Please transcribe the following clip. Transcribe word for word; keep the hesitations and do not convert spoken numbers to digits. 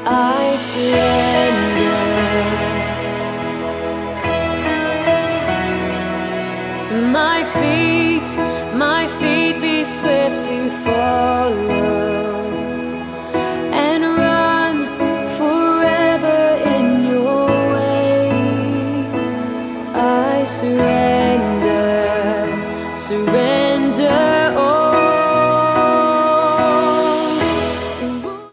I surrender. My feet, my feet be swift to follow and run forever in your ways. I surrender, surrender.